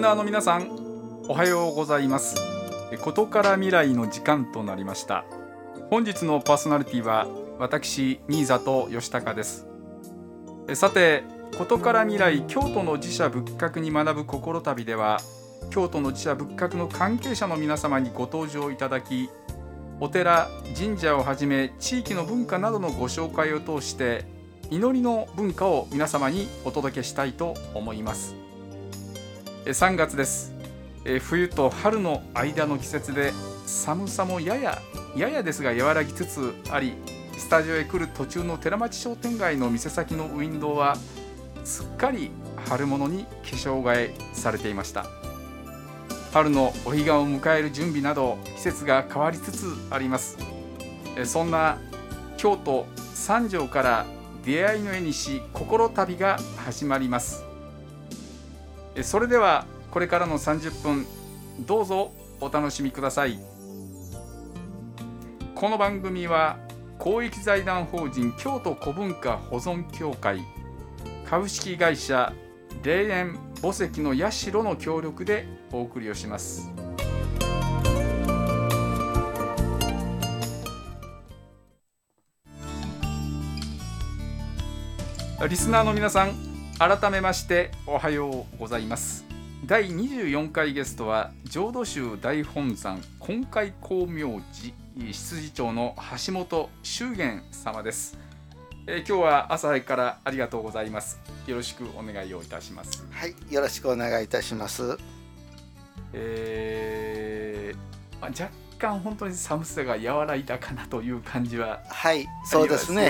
ナーの皆さん、おはようございます。ことから未来の時間となりました。本日のパーソナリティは私新里義孝です。さて、ことから未来京都の寺社仏閣に学ぶ心旅では、京都の寺社仏閣の関係者の皆様にご登場いただき、お寺神社をはじめ地域の文化などのご紹介を通して祈りの文化を皆様にお届けしたいと思います。3月です。冬と春の間の季節で寒さもややですが和らぎつつあり、スタジオへ来る途中の寺町商店街の店先のウィンドウはすっかり春物に化粧替えされていました。春のお彼岸を迎える準備など季節が変わりつつあります。そんな京都三条から出会いの絵にし心旅が始まります。それではこれからの30分どうぞお楽しみください。この番組は公益財団法人京都古文化保存協会株式会社霊園墓石の社の協力でお送りをします。リスナーの皆さん、改めましておはようございます。第24回ゲストは浄土宗大本山金海光明寺執事長の橋本修玄様です。今日は朝早くからありがとうございます。よろしくお願いをいたします。 はい、よろしくお願いいたします。 若干本当に寒さが和らいだかなという感じははい、そうですね。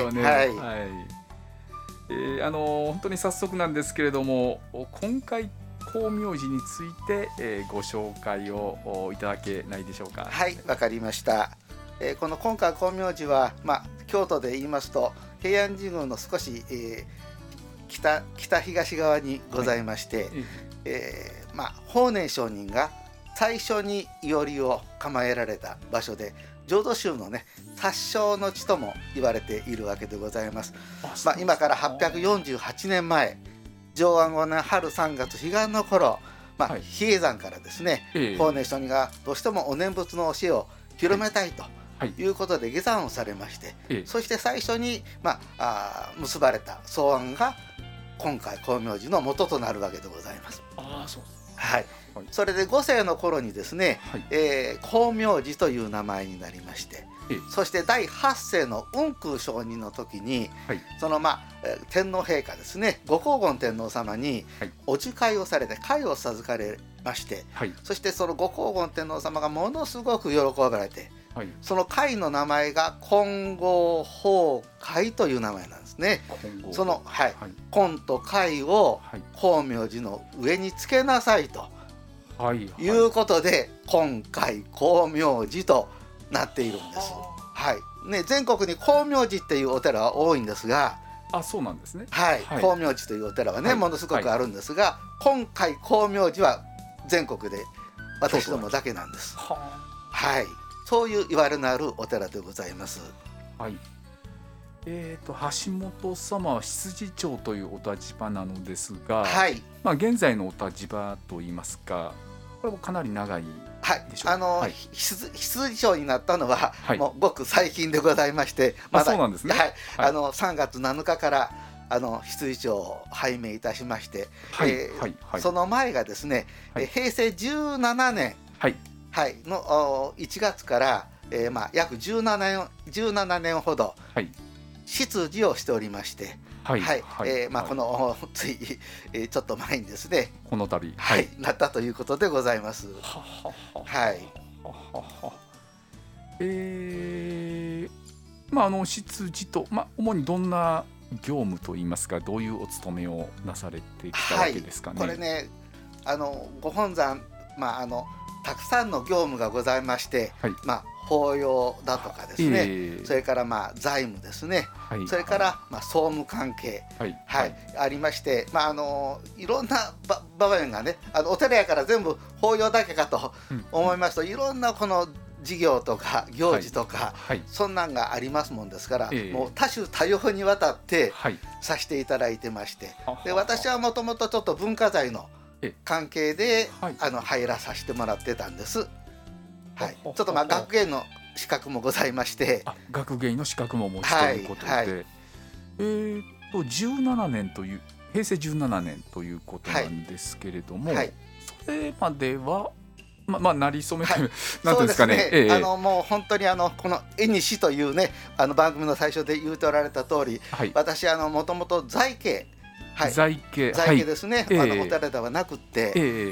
本当に早速なんですけれども、金海光明寺について、ご紹介をいただけないでしょうか。 はい、わかりました。この金海光明寺は、京都で言いますと平安神宮の少し、北東側にございまして、法然上人が最初にいおりを構えられた場所で、浄土宗のね発祥の地とも言われているわけでございます。今から848年前、承安5年春3月彼岸の頃、比叡山からですね、法然上人がどうしてもお念仏の教えを広めたいということで下山をされまして、そして最初に、結ばれた草案が金海光明寺の元となるわけでございます。それで5世の頃にですね、光明寺という名前になりまして、そして第8世の雲空上人の時に、その天皇陛下ですね、ご皇后天皇様にお受会をされて会を授かれまして、そしてそのご皇后天皇様がものすごく喜ばれて、その会の名前が金剛法会という名前なんですね。その金と会を光明寺の上につけなさいということで、金海光明寺となっているんです。全国に光明寺っていうお寺は多いんですが、 そうなんですね。 光明寺というお寺はね、ものすごくあるんですが、金海光明寺は全国で私どもだけなんです。そういう言われのあるお寺でございます。 橋本様は執事長というお立場なのですが、現在のお立場といいますか、これもかなり長いでしょうか。 執事長になったのは、もうごく最近でございまして、 そうなんですね。 3月7日から執事長を拝命いたしまして、その前がですね、平成17年の1月から、約17年ほど執事をしておりまして、このついちょっと前にですね、 この度なったということでございます。 執事と、主にどんな業務といいますか、どういうお務めをなされてきたわけですかね。 これね、ご本山、たくさんの業務がございまして、法要だとかですね、それから財務ですね、それから総務関係、ありまして、いろんな場面がね、お寺やから全部法要だけかと思いますと、いろんなこの事業とか行事とか、そんなんがありますもんですから、もう多種多様にわたってさせていただいてまして、で私はもともとちょっと文化財の関係で、 はい、 入らさせてもらってたんです。はい、 ほほちょっと学芸の資格もございまして、 学芸の資格もお持ちということで、 はいはい、 17年という平成17年ということなんですけれども、はい、それまではなりそめという、なんていうんですかね、 もう本当にこの「絵にし」というね番組の最初で言うておられた通り、はい、私もともと財系、はい、財系ですね、お寺ではなくって、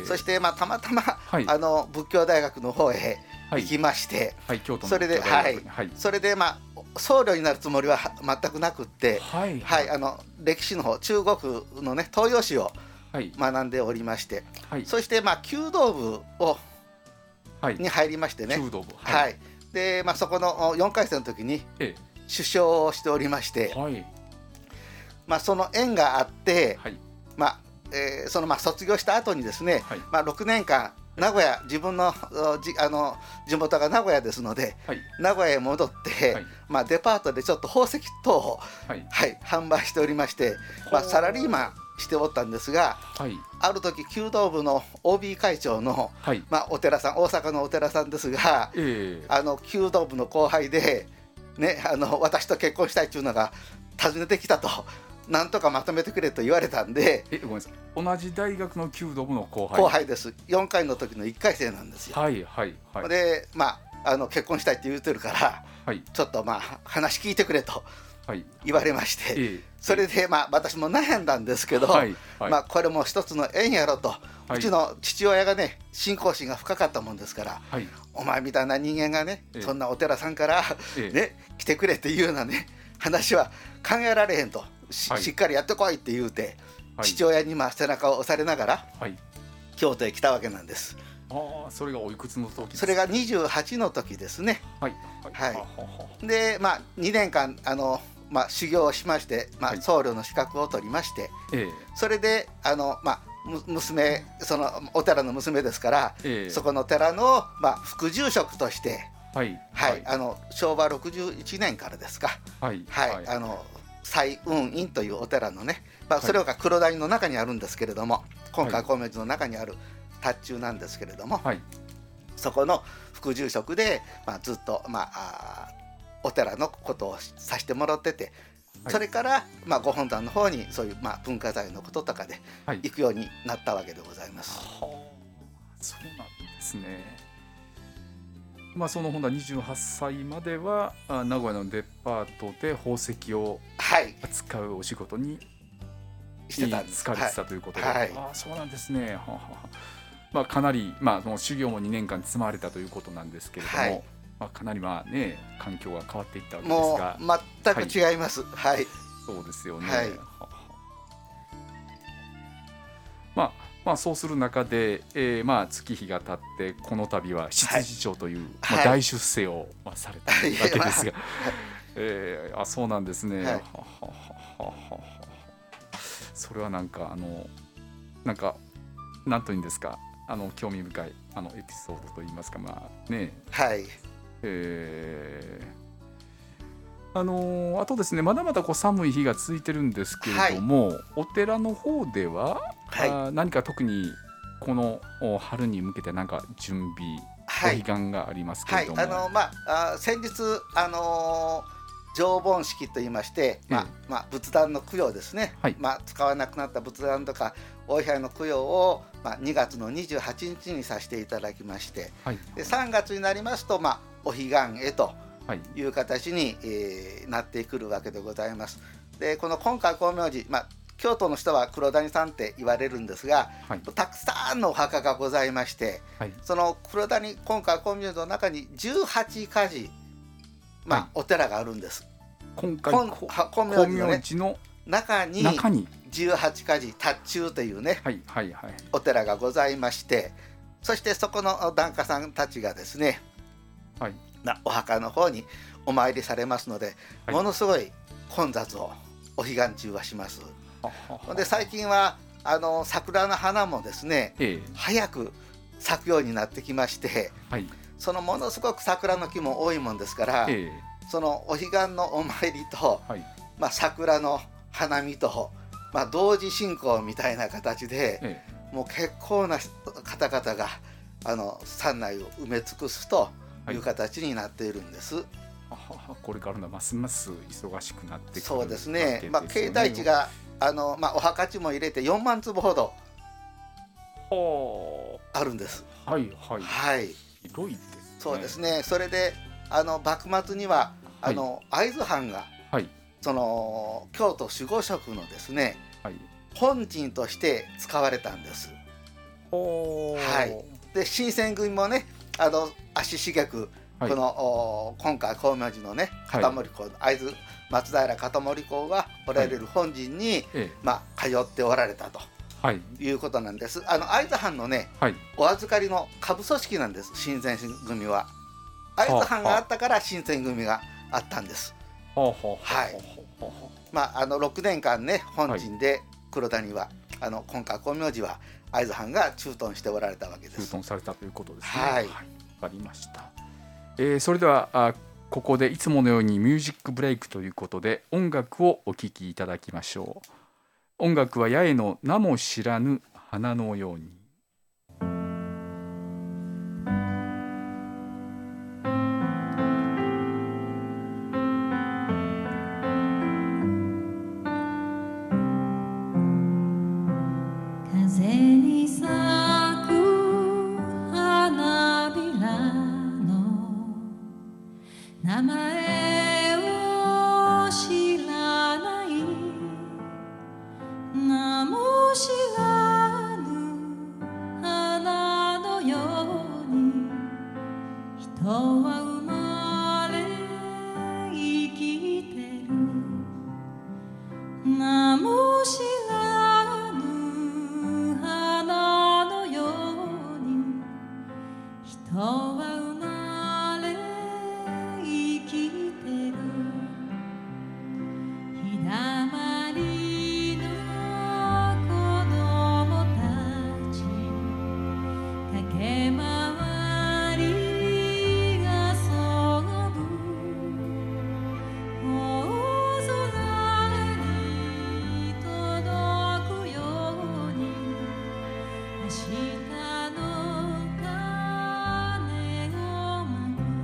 そしてたまたま、はい、仏教大学の方へ行きまして、はい、京都の仏教大学、それで僧侶になるつもりは全くなくって、はいはい、歴史の方中国のね東洋史を学んでおりまして、はい、そして弓道部をに入りましてね、はい、でそこの4回生の時に首相をしておりまして、はい、その縁があって、はい、その卒業した後にですね、はい、6年間名古屋、自分の地元が名古屋ですので、はい、名古屋へ戻って、はい、デパートでちょっと宝石等を、はいはい、販売しておりまして、サラリーマンしておったんですが、はい、ある時弓道部の OB 会長の、はい、お寺さん、大阪のお寺さんですが、弓道部の後輩で、ね、私と結婚したいというのが訪ねてきたと。なんとかまとめてくれと言われたんで。 ごめんなさい、同じ大学の弓道部の後輩です。4回の時の1回生なんですよ。 はいはいはい。 で結婚したいって言うてるから、はい、ちょっと話聞いてくれと言われまして、それで私も悩んだんですけど、はいはい、これも一つの縁やろと、はい、うちの父親がね信仰心が深かったもんですから、はい、お前みたいな人間がね、そんなお寺さんから、ね、来てくれっていうようなね話は考えられへんと。はい、しっかりやってこいって言うて、はい、父親に背中を押されながら、はい、京都へ来たわけなんです。 それがおいくつの時ですか？ それが28の時ですね。はいはいはい、で2年間修行をしまして、僧侶の資格を取りまして、それで娘、そのお寺の娘ですから、そこの寺の、副住職として、はいはい、昭和61年からですか、はいはい、彩雲院というお寺のね、それが黒谷の中にあるんですけれども、今回光明寺の中にある塔頭なんですけれども、はい、そこの副住職で、ずっと、お寺のことをさせてもらってて、はい、それから、ご本山の方にそういう、文化財のこととかで行くようになったわけでございます。 はい、そうなんですね。その本田28歳までは名古屋のデパートで宝石を扱うお仕事にしてたんです。 疲れてたということで、 はい、 そうなんですね。かなり、もう修行も2年間積まれたということなんですけれども、はい、かなりね環境が変わっていったわけですが、 もう全く違います。はい、 そうですよね。はい、そうする中で、月日が経ってこの度は執事長という、大出世を、されたわけですが、そうなんですね。はい、それはなんかなんというんですか、興味深いエピソードといいますか、ね、はい、あとですね、まだまだ寒い日が続いてるんですけれども、はい、お寺の方では、はい、何か特にこの春に向けて何か準備、お彼岸がありますけれども、 先日上盆式といいまして、仏壇の供養ですね、はい、使わなくなった仏壇とかお位牌の供養を、2月の28日にさせていただきまして、はい、で3月になりますと、お彼岸へという形に、なってくるわけでございます。でこの今回光明寺、京都の人は黒谷さんって言われるんですが、はい、たくさんのお墓がございまして、はい、その黒谷今回光明寺の中に18カ寺、はい、お寺があるんです。 今回光明寺の中に18カ寺塔頭というね、はいはいはい、お寺がございまして、そしてそこの檀家さんたちがですね、はい、お墓の方にお参りされますので、はい、ものすごい混雑をお彼岸中はします。で最近は桜の花もですね、早く咲くようになってきまして、はい、そのものすごく桜の木も多いもんですから、そのお彼岸のお参りと、はい、桜の花見と、同時進行みたいな形で、 もう結構な方々が山内を埋め尽くすという形になっているんです。 これからのますます忙しくなってくる。 そうですね。境内地がお墓地も入れて4万坪ほどあるんです。 はいはいはい。 広いですね。 そうですね。それで幕末には会津藩が、その京都守護職のですね、本陣として使われたんです。はい。で新選組もね足しげくこの今回光明寺のね片森公の会津松平片森公がおられる本陣に通っておられたということなんです。会津藩のねお預かりの下部組織なんです。新選組は会津藩があったから新選組があったんです。はい。6年間ね本陣で黒谷は今回光明寺は会津藩が駐屯しておられたわけです。 駐屯されたということですね。 はい。 わかりました。それではここでいつものようにミュージックブレイクということで音楽をお聴きいただきましょう。音楽は八重の名も知らぬ花のように。 風に咲く花びらの名前を知らない名も知らぬ花のように人は生まれ生きてる名も知らぬ花のように人は生まれ生きてる日だまりの子供たち駆け回りがそぶ大空に届くように明日の鐘を舞う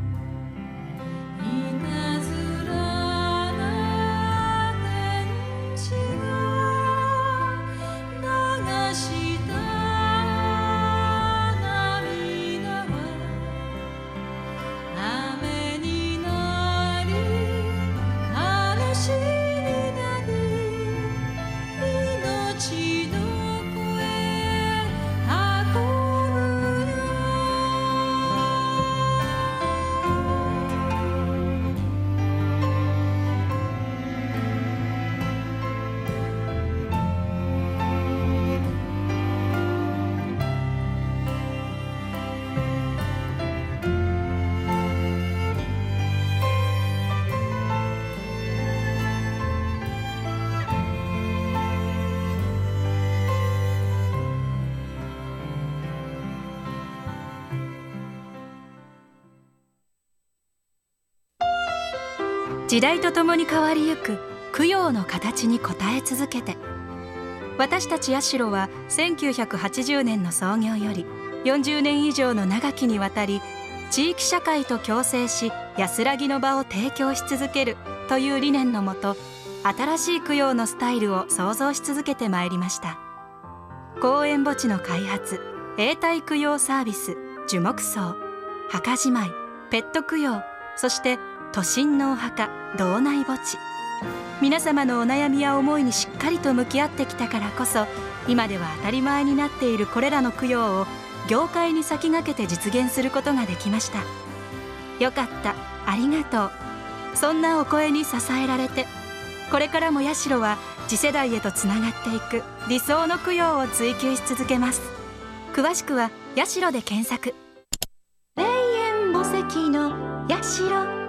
いたずらな天使が流した涙は雨になり嵐になり命の声運ぶよ時代とともに変わりゆく供養の形に応え続けて、私たち社は1980年の創業より40年以上の長きにわたり地域社会と共生し安らぎの場を提供し続けるという理念のもと、新しい供養のスタイルを創造し続けてまいりました。公園墓地の開発、永代供養サービス、樹木葬、墓じまい、ペット供養、そして都心のお墓、道内墓地、皆様のお悩みや思いにしっかりと向き合ってきたからこそ、今では当たり前になっているこれらの供養を業界に先駆けて実現することができました。よかった、ありがとう、そんなお声に支えられて、これからも社は次世代へとつながっていく理想の供養を追求し続けます。詳しくは社で検索。霊園墓石の社。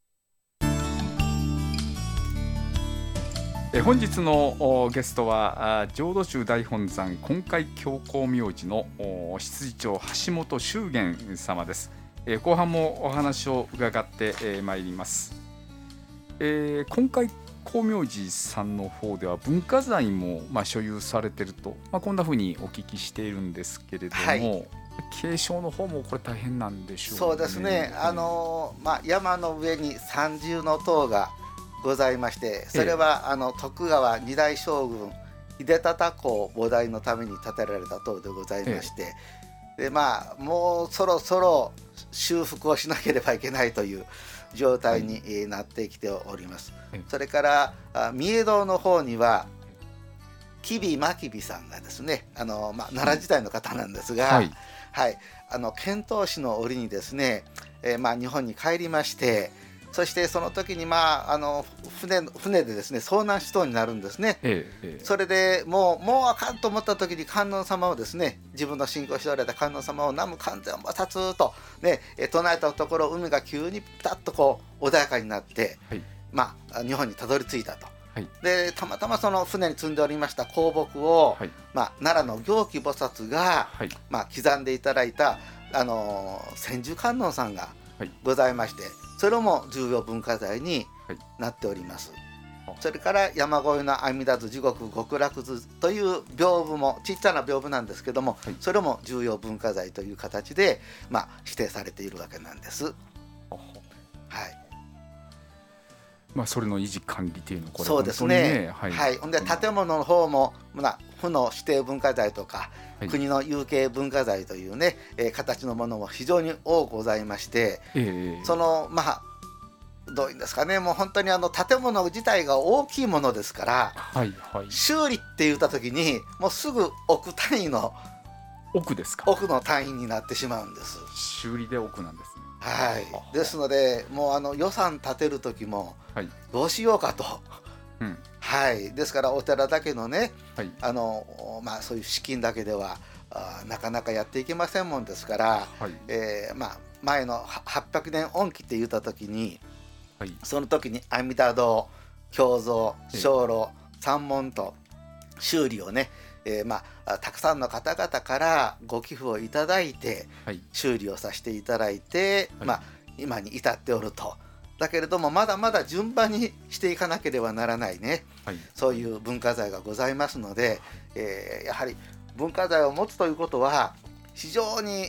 本日のゲストは浄土宗大本山金海教光明寺の執事長橋本修玄様です。後半もお話を伺ってまいります。金海光明寺さんの方では文化財も所有されてると、こんなふうにお聞きしているんですけれども、はい、継承の方もこれ大変なんでしょうね。 そうですね、山の上に三重塔がございまして、それは徳川二代将軍秀忠公菩提のために建てられた塔でございまして、でもうそろそろ修復をしなければいけないという状態になってきております。それから三重堂の方には吉備真備さんがですね、奈良時代の方なんですが、はいはい、遣唐使の折にですね、日本に帰りまして、そしてその時に船でですね遭難しそうになるんですね。それでもうあかんと思った時に観音様をですね、自分の信仰しておられた観音様を南無観世音菩薩とね唱えたところ、海が急にピタッとこう穏やかになって、はい、日本にたどり着いたと。はい、でたまたまその船に積んでおりました香木を、はい、奈良の行基菩薩が、はい、刻んでいただいた千手観音さんがございまして、それも重要文化財になっております。はい、それから山越えの阿弥陀図地獄極楽図という屏風も小さな屏風なんですけども、はい、それも重要文化財という形で、指定されているわけなんです。はい、 それの維持管理というのはこれそうですね。はい。ほんで建物の方も府の指定文化財とか、はい、国の有形文化財というね、形のものも非常に多くございまして、そのどういうんですかね、もう本当に建物自体が大きいものですから、はいはい、修理って言った時にもうすぐ億単位の億ですか？ 億の単位になってしまうんです。 修理で億なんですね。 はい、ですのでもう予算立てる時もどうしようかと、はい、はい、ですからお寺だけのね、はい、そういう資金だけではなかなかやっていけませんもんですから、はい、前の800年恩期って言った時に、はい、その時に阿弥陀堂、経蔵、鐘楼、三門と修理をね、たくさんの方々からご寄付をいただいて、はい、修理をさせていただいて、はい、今に至っておると。だけれどもまだまだ順番にしていかなければならないね、はい、そういう文化財がございますので、やはり文化財を持つということは非常に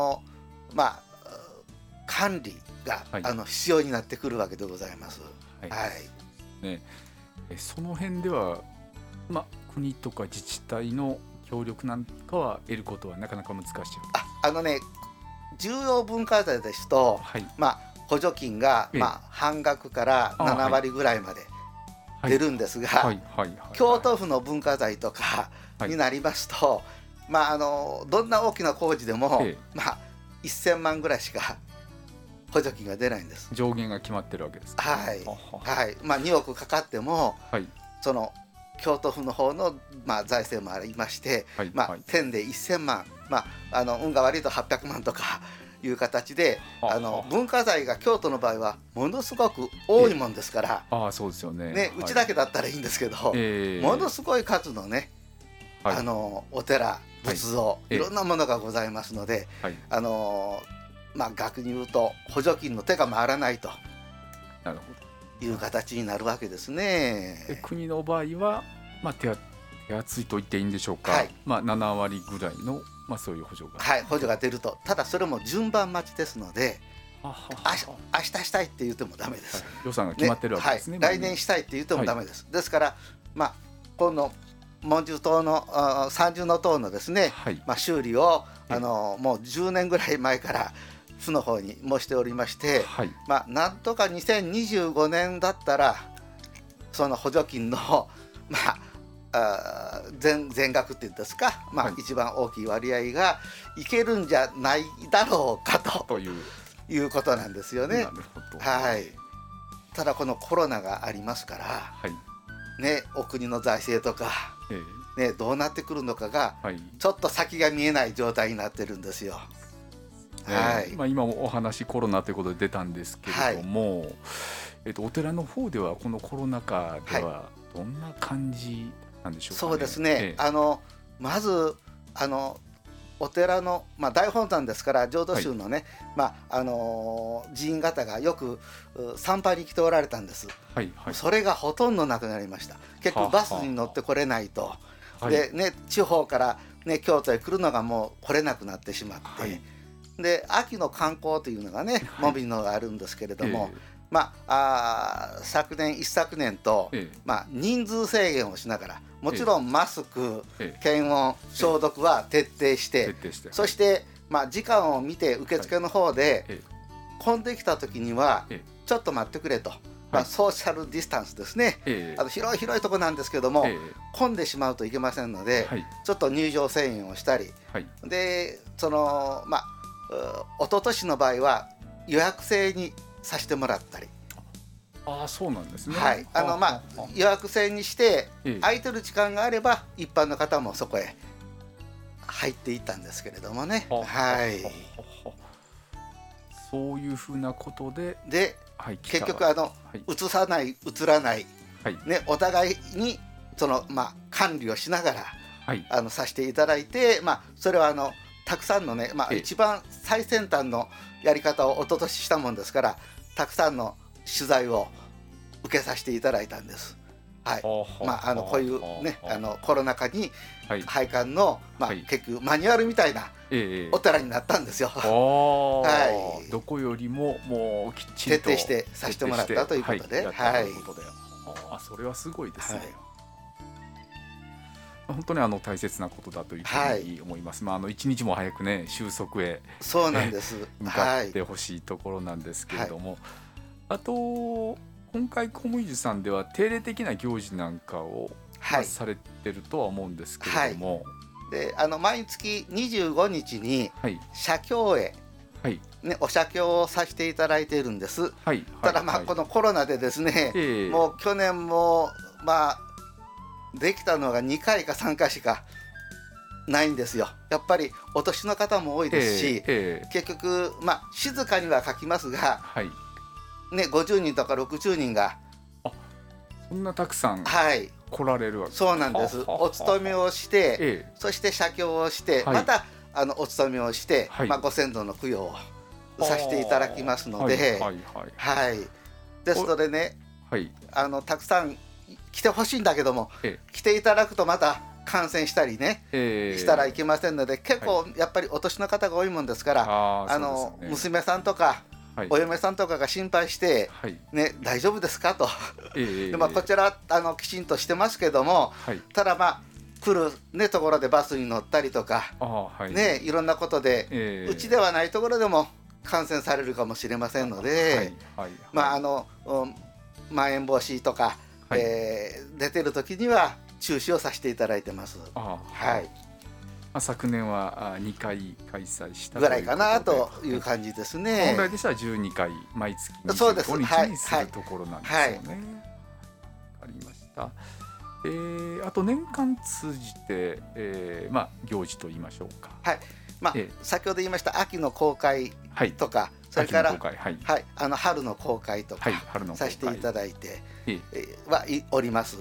管理が、はい、必要になってくるわけでございます。はいはいね、その辺では国とか自治体の協力なんかは得ることはなかなか難しい。 重要文化財ですと、はい、補助金が、半額から7割ぐらいまで出るんですが、京都府の文化財とかになりますと、どんな大きな工事でも、1000万ぐらいしか補助金が出ないんです。 上限が決まってるわけですか？ はい、はい、2億かかっても、はい、その京都府の方の、財政もありまして、1000で1000万、運が悪いと800万とかいう形で、文化財が京都の場合はものすごく多いもんですから、 そうですよね、 うちだけだったらいいんですけど、ものすごい数のね、お寺仏像、いろんなものがございますので、逆に言うと補助金の手が回らないという形になるわけですね。 国の場合は、手厚いと言っていいんでしょうか、はい、7割ぐらいの、そういう補助が、 はい、補助が出ると。ただそれも順番待ちですので、明日したいって言ってもダメです、 予算が決まってるわけですね。 来年したいって言ってもダメです、ですから今度文殊塔の三重塔のですね、修理をもう10年ぐらい前から府の方に申しておりまして、なんとか2025年だったらその補助金の全額っていうんですか、一番大きい割合がいけるんじゃないだろうかということなんですよね。はい、ただこのコロナがありますから、お国の財政とか、どうなってくるのかが、ちょっと先が見えない状態になってるんですよ。 今もお話コロナということで出たんですけれども、お寺の方ではこのコロナ禍ではどんな感じなんでしょうかね。 そうですね、まずお寺の、大本山ですから浄土宗のね、寺院方がよく参拝に来ておられたんです、それがほとんどなくなりました。結構バスに乗ってこれないと、でね、地方から、ね、京都へ来るのがもう来れなくなってしまって、で秋の観光というのがね、もみのがあるんですけれども、昨年一昨年と、人数制限をしながら、もちろんマスク、検温、消毒は徹底して、そして、時間を見て受付の方で、混んできた時には、ちょっと待ってくれと、ソーシャルディスタンスですね、広いところなんですけども、混んでしまうといけませんので、ちょっと入場制限をしたり、でその一昨年の場合は予約制にさせてもらったり。 そうなんですね。 予約制にして空いてる時間があれば一般の方もそこへ入っていったんですけれどもね。 そういうふうなことで、 結局移さない、移らない、お互いにその管理をしながらさせていただいて、それはたくさんのね、一番最先端のやり方を一昨年したもんですから、たくさんの取材を受けさせていただいたんです。こういうね、コロナ禍に拝観の、結局マニュアルみたいなお寺になったんですよ。 どこよりももうきっちりと徹底してさせてもらったということで、 それはすごいですね。本当に大切なことだというふうに思います。一日も早くね、収束へそうなんです向かってほしいところなんですけれども、あと今回コムイジさんでは定例的な行事なんかをされてるとは思うんですけれども、 で毎月25日に写経へ、お写経をさせていただいているんです。ただこのコロナでですね、もう去年もできたのが2回か3回しかないんですよ。やっぱりお年の方も多いですし、結局静かには書きますが、50人とか60人がそんなたくさん来られるわけ。 そうなんです。お勤めをして、そして写経をして、またお勤めをして、ご先祖の供養をさせていただきますので、ですのでね、たくさん来てほしいんだけども、来ていただくとまた感染したりね、したらいけませんので、結構やっぱりお年の方が多いもんですから、娘さんとかお嫁さんとかが心配して、大丈夫ですかとで、こちらきちんとしてますけども、ただ来る、ところでバスに乗ったりとか、いろんなことで、うちではないところでも感染されるかもしれませんので、まん延防止とか、出てる時には中止をさせていただいてます。 昨年は2回開催したぐらいかなという感じですね。 本来でしたら12回毎月25日にするところなんですよね。わかりました。あと年間通じて、行事と言いましょうか。先ほど言いました秋の公開とか、それから春の公開とかさせていただいてはおります。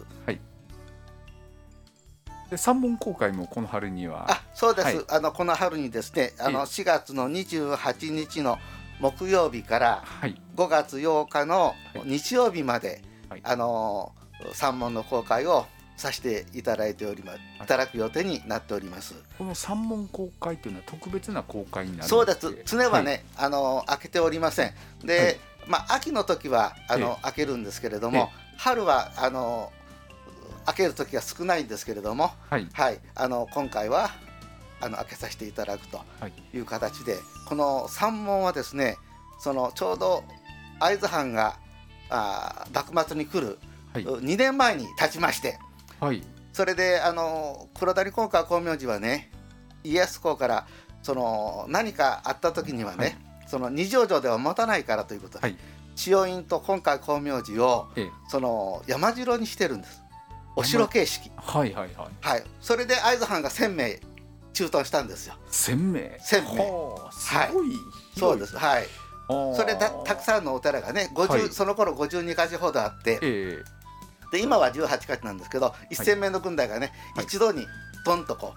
で三門公開もこの春には。 そうです。この春にですね、4月の28日の木曜日から5月8日の日曜日まで、三門の公開をさせていただいていただく予定になっております。 この三門公開というのは特別な公開になるんですか？ そうです。常はね、開けておりません。で、秋の時は開けるんですけれども、春は開ける時が少ないんですけれども、今回は開けさせていただくという形で、この三門はですね、ちょうど会津藩が幕末に来る2年前に立ちまして、それで黒谷金川光明寺はね、家康公から何かあった時にはね、二条城では持たないからということで、千代院と金川光明寺を山城にしてるんです。お城形式。それで会津藩が1000名駐屯したんですよ。 1000名。 すごい。そうです。それたくさんのお寺がね、その頃52か所ほどあって、で今は18か所なんですけど、1000名の軍隊がね、一度にドンと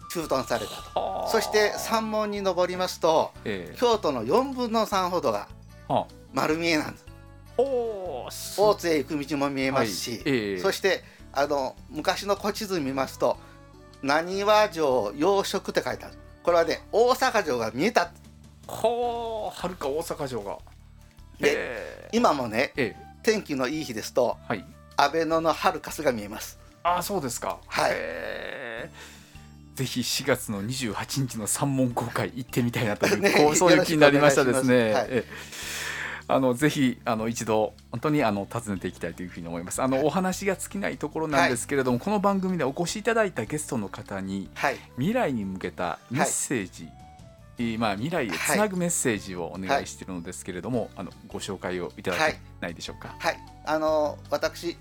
駐屯されたと。そして山門に登りますと、京都の4分の3ほどが丸見えなんです。大津へ行く道も見えますし、そして昔の古地図見ますと浪速城養殖って書いてある。これはね大阪城が見えた。 はるか大阪城が。 で今もね、天気のいい日ですと、阿倍野のハルカスが見えます。 そうですか。 はい。 ぜひ4月の28日の山門公開行ってみたいなという、そういう気になりましたですね。ぜひ一度本当に訪ねていきたいというふうに思います。お話が尽きないところなんですけれども、この番組でお越しいただいたゲストの方に、未来に向けたメッセージ、未来へつなぐメッセージをお願いしているのですけれども、ご紹介をいただけないでしょうか。 私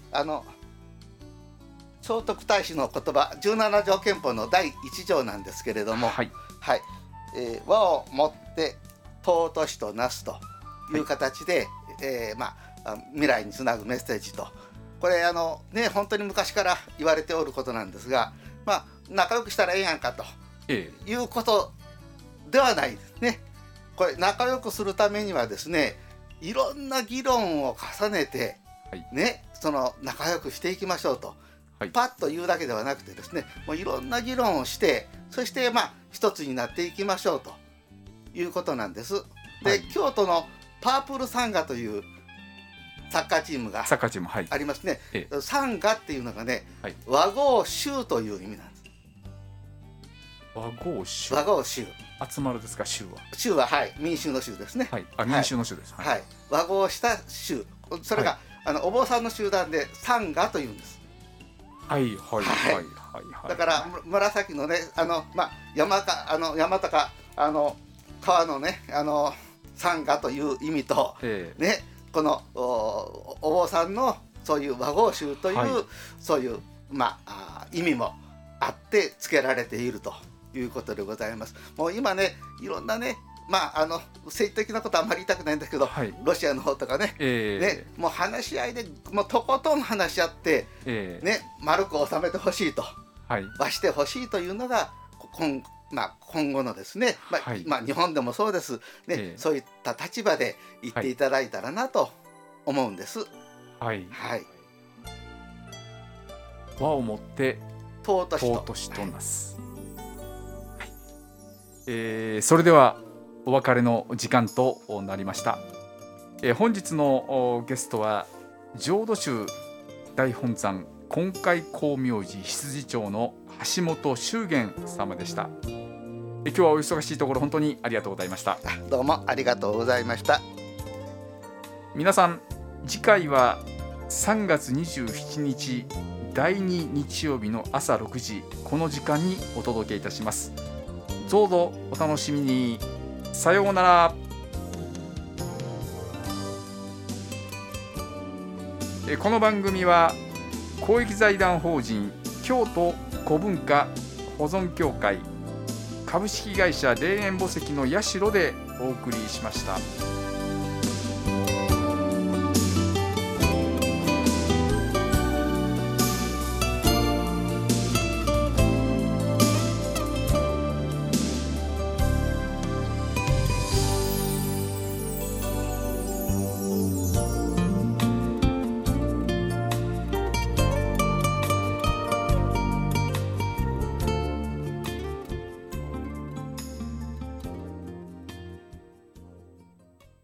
聖徳太子の言葉17条憲法の第1条なんですけれども、和をもって尊しとなすという形で、未来につなぐメッセージと、これ本当に昔から言われておることなんですが、仲良くしたらええやんかということではないですね。これ仲良くするためにはですね、いろんな議論を重ねて、その仲良くしていきましょうと、パッと言うだけではなくてですね、もういろんな議論をして、そして一つになっていきましょうということなんです。で、京都のパープルサンガというサッカーチームがありますね。サンガっていうのがね、和合衆という意味なんです。和合衆集まるですか。衆は民衆の衆ですね。 民衆の衆です。 和合した衆、それがお坊さんの集団でサンガというんです。だから紫のね山とか川のねサンガという意味と、このお坊さんのそういう和合宗という、そういう意味もあって付けられているということでございます。もう今ねいろんなね政治的なことはあんまり言いたくないんだけど、ロシアの方とかね、もう話し合いでもうとことん話し合って、丸く収めてほしいと、和してほしいというのが今後のですね、日本でもそうですね、そういった立場で言っていただいたらなと思うんです。 和をもって尊しとなす。それではお別れの時間となりました。本日のゲストは浄土宗大本山金海光明寺執事長の橋本修玄様でした。今日はお忙しいところ本当にありがとうございました。 どうもありがとうございました。 皆さん、次回は3月27日第2日曜日の朝6時、この時間にお届けいたします。どうぞお楽しみに。さようなら。この番組は公益財団法人京都古文化保存協会株式会社霊園墓石の社でお送りしました。